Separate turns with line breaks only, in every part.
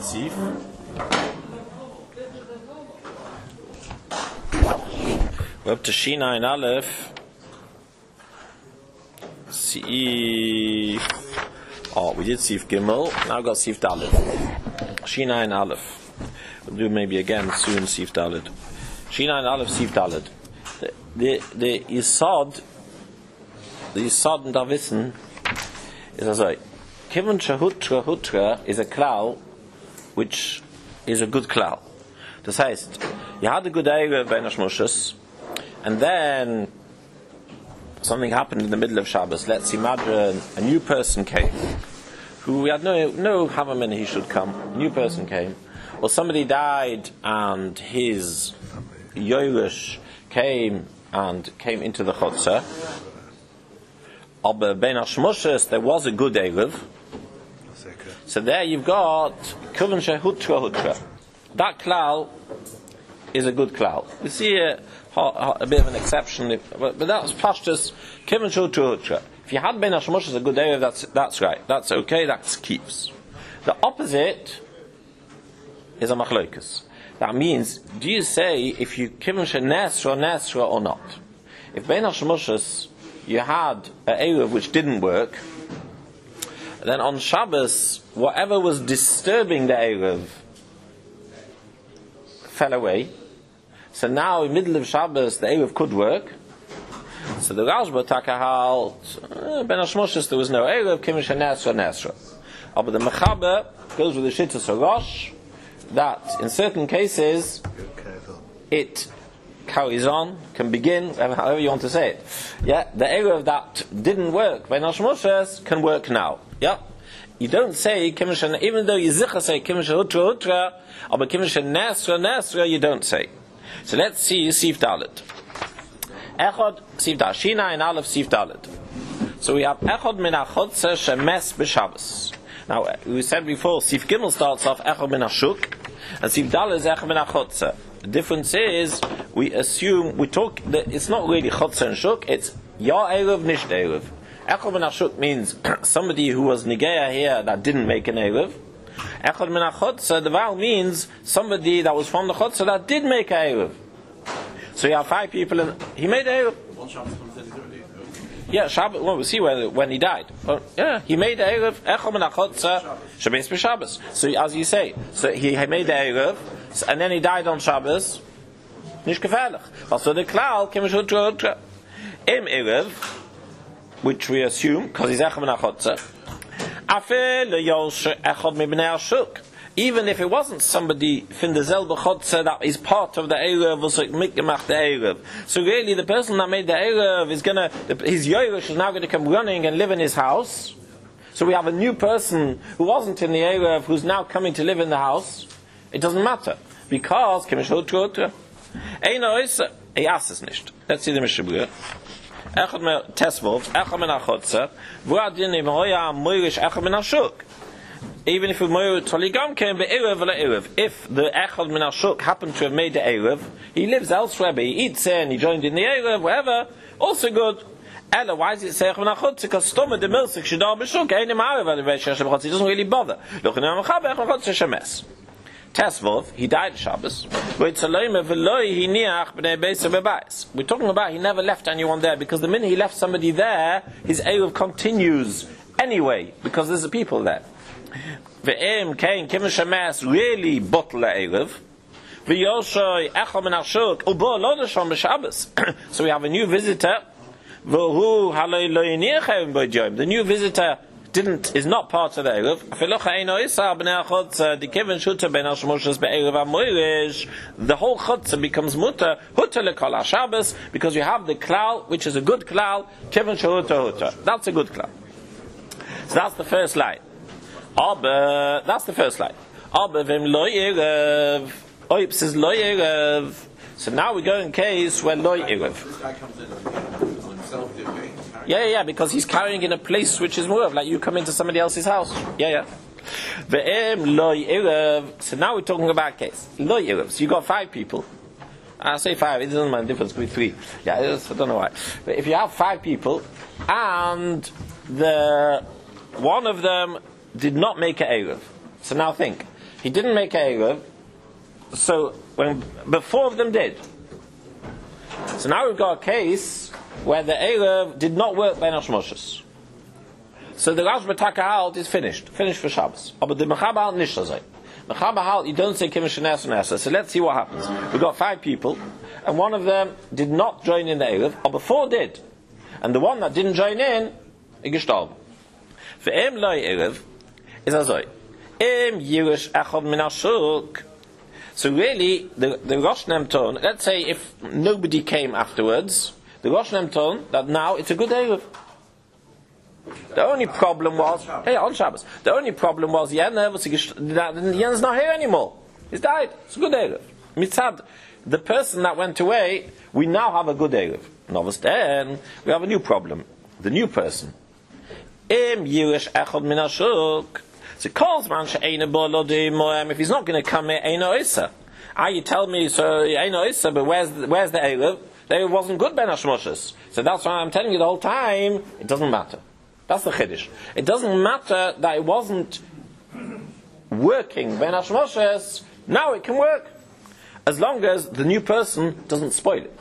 Sif. We're up to Shina and Aleph. Sif. Oh, we did Sif Gimel. Now I've got Sif Dalet. Shina and Aleph. We'll do maybe again soon Sif Dalet. Shina and Aleph Sif Dalet. The Yisod in Davissen is as I. Kivon Hutra is a klal which is a good klal. Das heißt, you had a good Erev bei Nashmoshes, and then something happened in the middle of Shabbos. Let's imagine a new person came, who we had no Havaman he should come. A new person came, or somebody died, and his Yorush came into the Chotzer. Aber bei Nashmoshes there was a good Erev. So there you've got Kivon Hutra. That klal is a good klal. We see a bit of an exception, but that was pashtus Kivon Hutra. If you had Ben Hashmosh as a good Erev, that's right. That's okay. That keeps. The opposite is a machlokas. That means, do you say if you Kivon Nesra or not? If Ben Hashmosh you had an Erev which didn't work, then on Shabbos, whatever was disturbing the Erev fell away. So now, in the middle of Shabbos, the Erev could work. So the Rashba Takahal, Ben Hashmoshes, there was no Erev, Kimish Nesra. But the Mechaber goes with the Shittas Rosh, that in certain cases, it carries on, can begin, however you want to say it. Yeah, the Erev that didn't work, Ben Hashmoshes, can work now. Yeah, you don't say Kimishan, even though you say Kimishan Hutra, but Kimishan Nesra, you don't say. So let's see Sif Dalet. Echad Sif Dalet. Shina and Aleph Sif Dalet. So we have Echad min HaChotzer shemes b'Shabbos. Now we said before, Sif Gimel starts off Echad min HaShuk, and Sif Dalet is Echad min HaChotzer. The difference is it's not really Chotzer and Shuk, it's Ya Erev Nish Erev. Echad min HaShuk means somebody who was Nigeya here that didn't make an Erev. Echad min HaChotzer, the vowel means somebody that was from the Chotzer that did make an Erev. So you have 5 people and he made an Erev.
One Shabbos from 33.
Yeah, Shabbos, well, we'll see when he died. Well, yeah, he made an Erev. Echad min HaChotzer, Shabbos b'Shabbos. So as you say, so he made the Erev, and then he died on Shabbos. Nicht gefährlich. Also the klal, Kimish Hutra. Im Erev, which we assume, because he's Echad min HaChotzer, even if it wasn't somebody from the Zelbe Chotzer that is part of the Erev, was like Mikmach the Erev. So really the person that made the Erev is his Yorush is now going to come running and live in his house. So we have a new person who wasn't in the Erev who's now coming to live in the house. It doesn't matter. Because, Kimish Hutra, he asks us nicht. Let's see the Mishabura. Echad min Tesvov, Echad min HaChotzer, V'adin im Hoya Moirish Echad min HaShuk. Even if Moir Toligam came be'erev le'erev, if the Echad min HaShuk happened to have made the erev, he lives elsewhere, but he eats there and he joined in the erev, whatever, also good. Ella, why does it say Echad min HaChotzer? Because Stoma de Milsik Shadar B'Shuk, Einim Ha'arev Alev he doesn't really bother. Look in the Mechaber Echad min HaChotzer Shemes. Tesvov, he died Shabbos. We're talking about he never left anyone there, because the minute he left somebody there, his Erev continues anyway, because there's a people there. Ve'em kein Kimish Shemes really bottle Erev. Ve'yoshoy Echad min HaShuk ubo lo nesham b'Shabbos. So we have a new visitor. V'hu haloi lo yiniachem b'yom. The new visitor is not part of the Erev. The whole Chotzer becomes mutter lekol HaShabbos, because you have the klal, which is a good klal, Kivon Hutra. That's a good klal. So that's the first line. That's the first line. Says lo Erev. So now we go in case where lo Erev.
This guy comes in on himself, okay?
Yeah, because he's carrying in a place which is more like you come into somebody else's house. Yeah. So now we're talking about a case. Lo Erev. So you got 5 people. I say 5, it doesn't make a difference with 3. Yeah, I don't know why. But if you have 5 people, and one of them did not make an Erev. So now think. he didn't make Erev, so before of them did. So now we've got a case where the Erev did not work by Nashmoshes. So the Rashba Taka is finished for Shabbos. But the Mechaba Halt nicht so say. Mechaba Halt, you don't say Kimish Nes and Nesa. So let's see what happens. We've got 5 people, and one of them did not join in the Erev, or before did. And the one that didn't join in, is gestorben. For Em Loi Erev, is also Em Yirish Echad Min HaShuk. So really, the Rosh Nemton, let's say if nobody came afterwards, the Rosh Nemton, that now it's a good Erev. The only problem was, on Shabbos, the only problem was, Yen's not here anymore. He's died. It's a good Erev. Mitzad, the person that went away, we now have a good Erev. Novus then, we have a new problem. The new person. Im Yirish Echad Min HaShuk. So calls man she'eina bo lo moem. If he's not going to come here, eino isa. You tell me, so eino isa, but where's the Erev? The Erev wasn't good ben Hashmoshes. So that's why I'm telling you the whole time, it doesn't matter. That's the Chiddush. It doesn't matter that it wasn't working ben Hashmoshes. Now it can work. As long as the new person doesn't spoil it.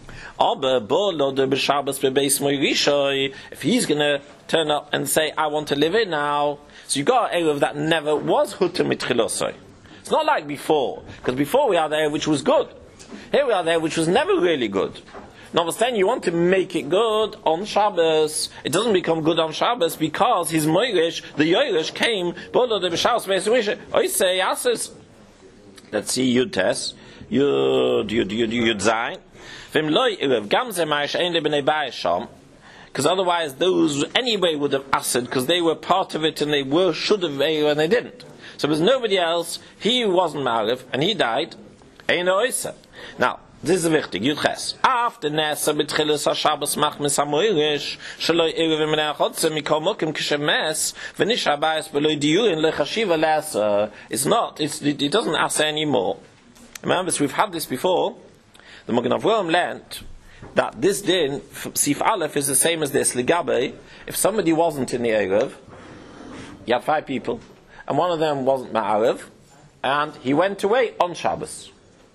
If he's going to turn up and say, I want to live it now, so you got an Erev that never was Hutter Mitchilosoi. It's not like before, because before we had the Erev which was good. Here we are there which was never really good. Notwithstanding, you want to make it good on Shabbos. It doesn't become good on Shabbos because his Moirish, the Yoirish, came, let's see, Yud Tes, Yud Zayin. Because otherwise those anyway would have asked because they were part of it and they should have and they didn't. So there's nobody else, he wasn't Ma'ariv and he died. Now, this is wichtig, Yud Ches. After Nesa betchilas HaShabbos machmis HaMoirish shaloi Erev Minei HaChotzer mikol mokim kishemes v'nish habayis b'loi diyurin lechashiva le'asa. It's not, it doesn't ask anymore. Remember, so we've had this before. The Magen Avraham learned that this din, Sif Aleph, is the same as this. Ligabe, if somebody wasn't in the Erev, you had 5 people, and one of them wasn't Ma'arev, and he went away on Shabbos.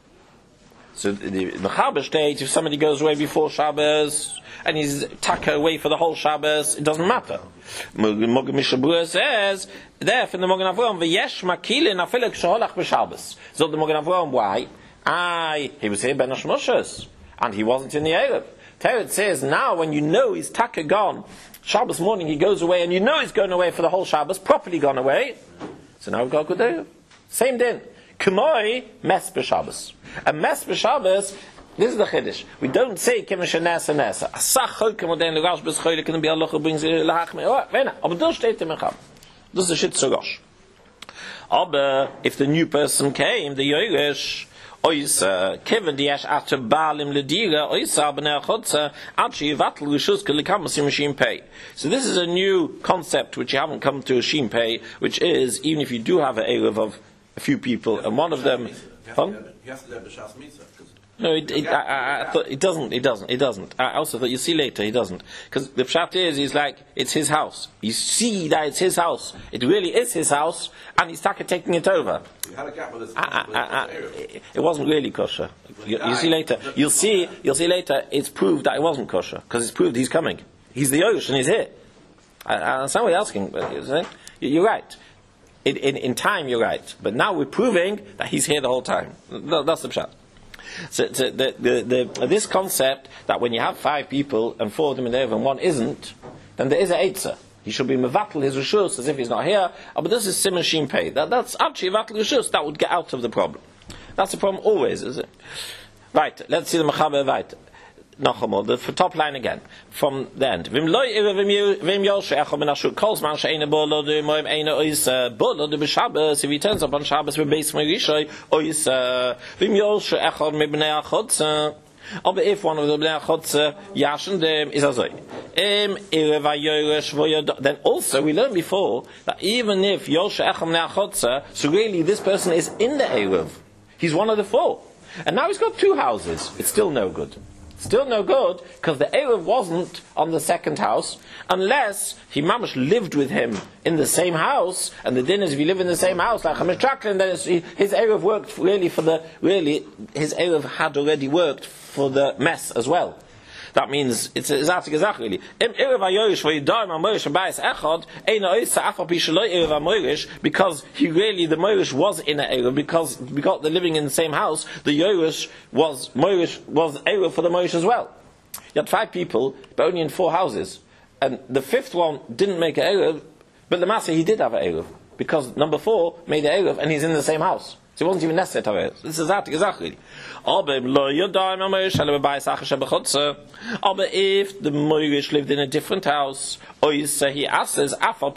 So the Mechaber states, if somebody goes away before Shabbos, and he's taka away for the whole Shabbos, it doesn't matter. Mogen Mishabura says, there from the Magen Avraham, v'yesh makilin afilek sheholach b'Shabbos. So the Magen Avraham, why? He was here ben Hashmoshes, and he wasn't in the Erev. Teretz says, now when you know he's taka gone, Shabbos morning he goes away, and you know he's going away for the whole Shabbos, properly gone away, so now we've got a good Erev. Same din. K'moi mes b'Shabbos. A mes b'Shabbos, this is the Chiddush. We don't say Kimish Nesa Nesa. Asach choykem oden l'rash b'schoyle k'nem bi'alocha brings l'hachme. Oh, vena. Aber du steht im Mechab. Das ist the Shit zu Rosh. Aber if the new person came, the Yoirish, Oysa, Kevin Diash after Baalim Ledira, Oysa B'nei HaChotzer, Achi Yivatel Rishus Kelikamas Yim Pei. So this is a new concept which you haven't come to a Shim Pei, which is, even if you do have an Erev of a few people, and one of them...
You have to have the Shas Mitzvah.
No, I thought it doesn't. I also thought, you see later, he doesn't. Because the pshat is, he's like, it's his house. You see that it's his house. It really is his house, and he's taking it over.
You had a gap with
it wasn't really kosher. You see later. You'll see later, it's proved that it wasn't kosher. Because it's proved he's coming. He's the Yorush, and he's here. I understand what you're asking, but you're right. In time, you're right. But now we're proving that he's here the whole time. That's the pshat. So this concept that when you have 5 people and 4 of them in there and one isn't, then there is a Eitzah. He should be mevatel his reshus as if he's not here. But this is Simon Shim Pei. That's actually mevatel reshus. That would get out of the problem. That's the problem always, is it? Right. Let's see the Mechaber right. Nachamol, the top line again from the end. Vim loy vim yoshe echol min hashuk calls man she'ena bo lo de moim ena ois bo lo de b'Shabbos. If he turns up on Shabbos with beis moirishay ois vim yoshe echol mi b'nei HaChotzer. But if one of the b'nei HaChotzer yashen dem is azoi erev hayoresh voyod. Then also we learned before that even if yoshe echol b'nei HaChotzer, so really this person is in the erev. He's one of the 4, and now he's got 2 houses. It's still no good. Still no good, because the Erev wasn't on the second house, unless he mamash lived with him in the same house, and the din is if you live in the same house, like Chamesh Chaklin, then his Erev worked his Erev had already worked for the mess as well. That means it's a zatig gezach really. Because he really, the Moirish was in an Erev, because we got the living in the same house, the Yoirish was Erev for the Moirish as well. You had 5 people, but only in 4 houses. And the 5th one didn't make an Erev, but the Master, he did have an Erev. Because number 4 made an Erev, and he's in the same house. So it wasn't even necessary to have it. This is zatig gezach really. But if the Moirish lived in a different house, he asks,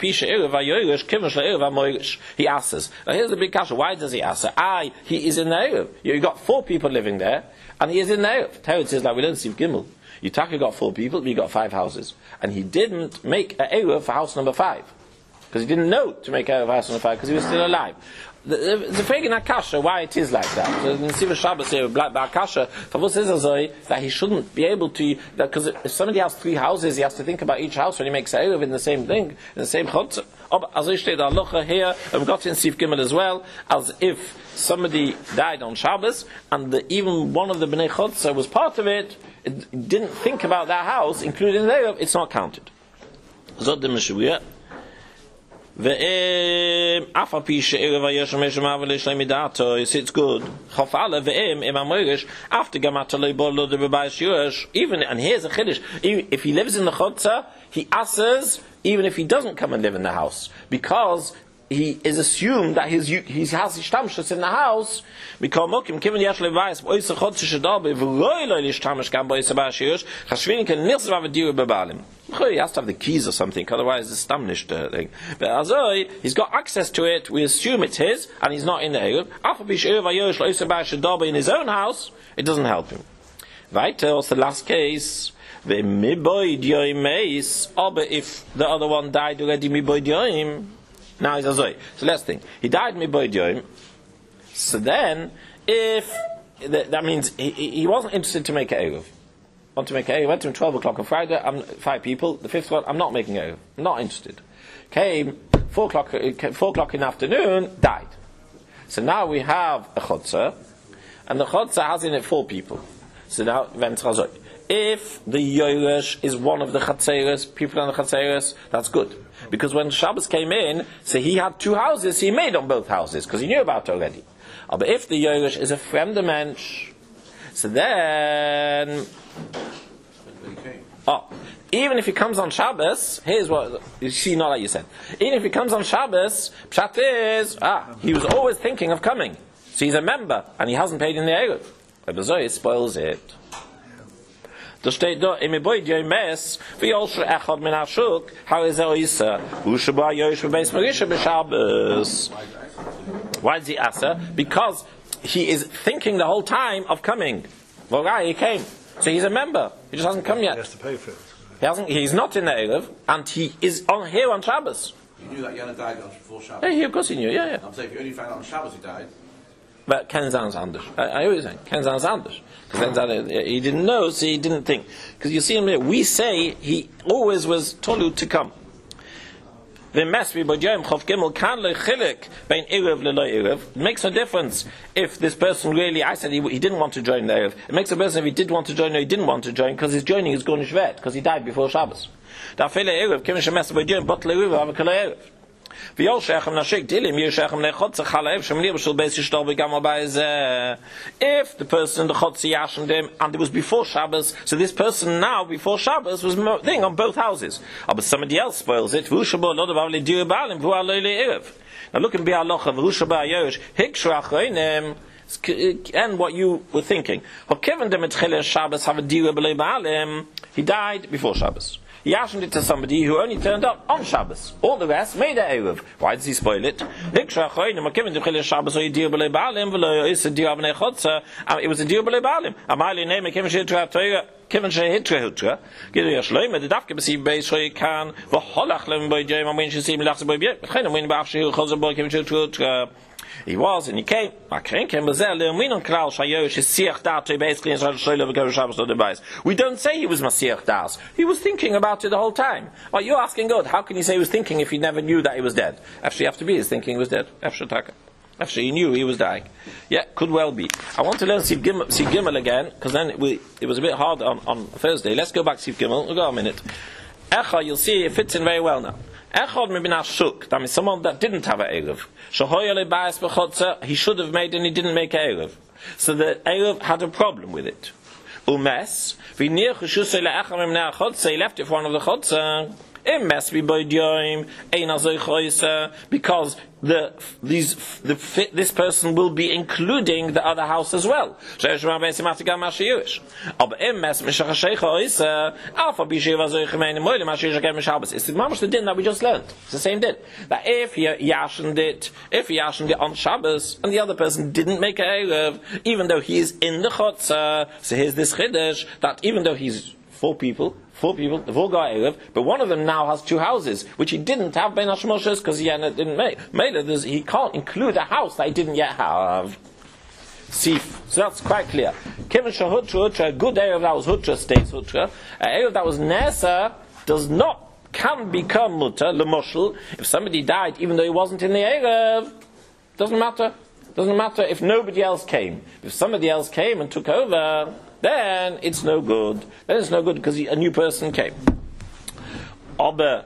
he asks. Now here's the big kasha. Why does he ask? He is in the Erev. You got 4 people living there, and he is in the Erev. Teretz says, like we learned Siv Gimel. You got 4 people, but you got 5 houses. And he didn't make an Erev for house number 5. Because he didn't know to make an Erev for house number 5, because he was still alive. The fagin akasha, why it is like that. So in Siva Shabbos here, black akasha, Favos is that he shouldn't be able to, because if somebody has 3 houses, he has to think about each house when he makes Erev in the same thing, in the same chutz. As I state the halacha here, I've got in Siv Gimel as well, as if somebody died on Shabbos, and even one of the Bnei Chutz was part of it, didn't think about that house, including the Erev, it's not counted. Zod the Meshuvia. It's good. Even, and here's a chiddush, if he lives in the chotza, he asks, even if he doesn't come and live in the house, because he is assumed that he has ishtamshus in the house. He has to have the keys or something, otherwise it's stamnish thing. But Azoi, he's got access to it, we assume it's his, and he's not in the Erev. In his own house, it doesn't help him. Weiter, what's the last case? If the other one died already, now he's Azoi. So let's think. He died miboid yoim. So then, if that means he wasn't interested to make an Erev. Want to make an Erev? Went to him 12 o'clock on Friday. 5 people. The 5th one, I'm not making an Erev. I'm not interested. Came 4 o'clock in the afternoon. Died. So now we have a chotzer, and the chotzer has in it 4 people. So now vent Azoi. If the Yoresh is one of the Chatzeres, people on the Chatzeres, that's good. Because when Shabbos came in, so he had 2 houses, he made on both houses, because he knew about it already. But if the Yoresh is a fremde mensch, so then... even if he comes on Shabbos, here's what, you see, not like you said. Even if he comes on Shabbos, pshat is, he was always thinking of coming. So he's a member, and he hasn't paid in the Erev. But the Zohar spoils it. Da steht da, im Boyd Yomes, wie also echad min ashuk, how is oisa, ushba yosh beis marisha b'Shabbos. Why is he asa? Because he is thinking the whole time of coming. Well, he came, so he's a member. He just hasn't come yet.
He has to pay for it.
He's not in the Erev, and he is here on Shabbos.
You knew that Yana died before Shabbos?
Yeah, of course he knew, yeah.
I'm saying if you only found out on Shabbos he died.
But Ken sounds anders. I always say Ken sounds anders. Because he didn't know, so he didn't think. Because you see him here, we say he always was told to come. It makes no difference if this person really, I said he didn't want to join the Erev. It makes a difference if he did want to join or he didn't want to join, because his joining is going to Shvet, because he died before Shabbos. If the person the Chotzi yashed him and it was before Shabbos, so this person now before Shabbos was thing on both houses. But somebody else spoils it. Now look in Bi'alocha v'Rushaba Yosh Hikshra Achreinim. And what you were thinking. He died before Shabbos. He asked it to somebody who only turned up on Shabbos. All the rest made an Erev. Why does he spoil it? It was a deal b'lei ba'alim. Amali name came to Torah. Kiven shehitra. Gidu yashloim. The dafke b'si beishoy kan v'holach lem b'yayim. When she see me lachs b'yayim. Chayim when ba'af shehu chazar b'yayim kiven shehitra. He was, and he came. We don't say he was Masiach Das. He was thinking about it the whole time. Well, you're asking God, how can you say he was thinking if he never knew that he was dead? Actually, you have to be, he's thinking he was dead. Actually, he knew he was dying. Yeah, could well be. I want to learn Sif Gimel again, because then it was a bit hard on Thursday. Let's go back to Sif Gimel. We'll go a minute. Echa, you'll see it fits in very well now. Echad mibina shuk, that means someone that didn't have an Erev. Shahoyale ba'as b'chotza, he should have made and he didn't make an Erev. So the Erev had a problem with it. Umes, v'nir cheshusay le'echad mibina chotza, he left it for one of the chotza. It must be by Yom, because this person will be including the other house as well. It's the mamash the din that we just learned. It's the same din. That if he yashened it on Shabbos, and the other person didn't make a Erev, even though he is in the Chotza, so here's this Chiddush, that even though he's four people, the four guy Erev, but one of them now has two houses, which he didn't have Ben Hashmoshes because he didn't make. He can't include a house that he didn't yet have. Sif. So that's quite clear. Kivin Shahutra, a good Erev that was Hutra stays Hutra. An Erev that was Nesa can become Mutter, Lemoshel, if somebody died even though he wasn't in the Erev. Doesn't matter if nobody else came. If somebody else came and took over, then it's no good. Then it's no good because a new person came. Aber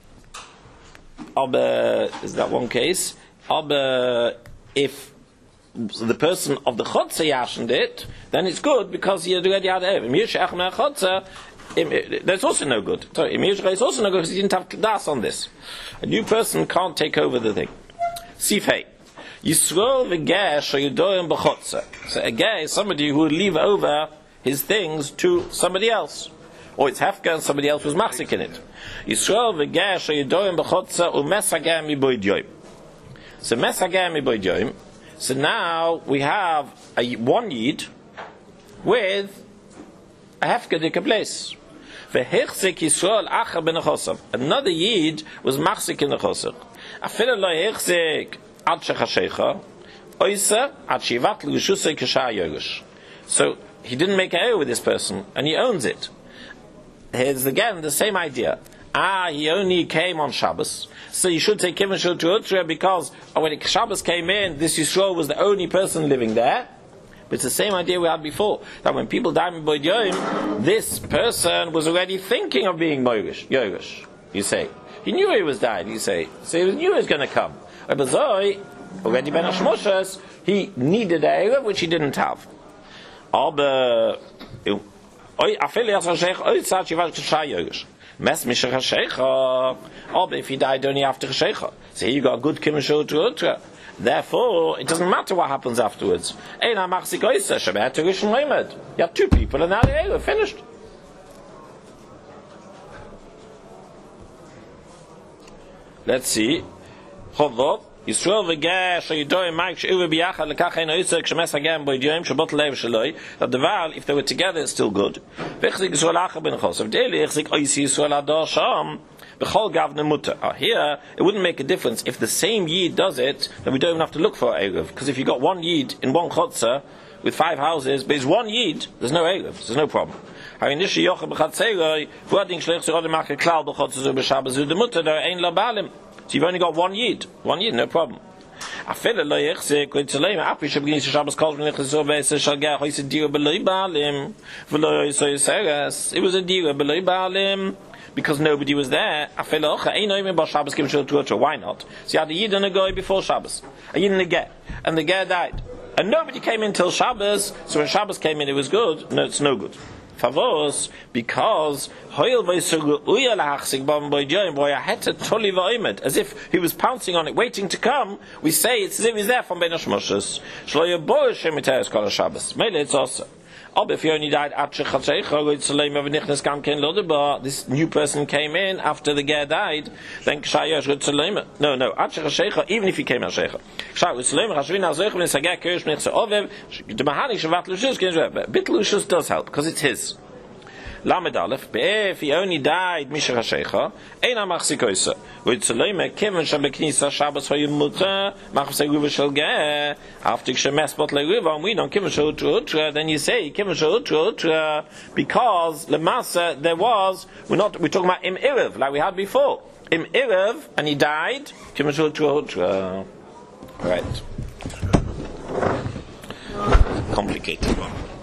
is that one case? Aber if the person of the Chotze yashened it, then it's good because he already had Erev. That's also no good. Sorry, it's also no good because he didn't have Kedas on this. A new person can't take over the thing. Sifhei. Yisrael v'ger shoyudoyim b'chotze. So a ger is somebody who would leave over his things to somebody else, or it's hefker and somebody else was machzik in it. Yisrael v'ger shoyudoyim b'chotze u'mesagem miboidyoyim. So mesagem miboidyoyim. So now we have one yid with a hefker place. V'hichzik Yisrael acher ben achosam. Another yid was machzik in the chosam. Afilo lo hichzik. So he didn't make an error with this person, and he owns it. Here's again the same idea. He only came on Shabbos, so you should say Kivin Shul Tutra because when Shabbos came in, this Yisrael was the only person living there. But it's the same idea we had before, that when people died in Boyd Yom, this person was already thinking of being Yorush. You say he knew he was died. You say so he knew he was going to come. Already Ben Hashmoshes, he needed a Erev which he didn't have. If he died only after Cheshecha, so here you got a good Kimishul to Utra. Therefore, it doesn't matter what happens afterwards. You have two people and now the Erev finished. Let's see. Yisrael v'ger shoyidoyim ma'ik she'uve b'yachad lekach ein oitzek shemes hagam boydiyoyim shabot lev shaloi that the val, if they were together, it's still good. V'echzik Yisrael acher ben chosav daily echzik oisi Yisrael ador sham b'chol gavne mutter. Here, it wouldn't make a difference if the same yid does it, then we don't even have to look for Erev, because if you got one yid in one chotzer with 5 houses, but it's one yid, there's no Erev, there's no problem. Harinishi yochel b'chatzeroi v'ading shlech zirod ma'ake klal b'chotzer zu b'shabaz zu demutter there ein la balim. So you've only got one yid, no problem. It was a dira beloy baalim because nobody was there. Why not? So you had a yid and a goy before Shabbos, a yid and a ger, and the ger died, and nobody came in till Shabbos. So when Shabbos came in, it was good. No, it's no good. Favos, because as if he was pouncing on it, waiting to come, we say it's as if he's there from Ben Hashmoshes. It's also. If he only died this new person came in after the ger died, then even if he came out Bitlushus does help because it's his. Lamed Aleph, if he only died Misha Hashecha, Eina Machsikoisa. With Tzolema, Kevin Shabeknisa Shabbos Hoyim Mutter, Machsei Ruva Shel Geh, after Kshemes Bot Leruva, and we don't Kevin Shel Utra, then you say Kevin Shel Utra, because Lemasa there was, we're talking about Im Erev, like we had before. Im Erev, and he died, Kevin Shel Utra. Right. Complicated one.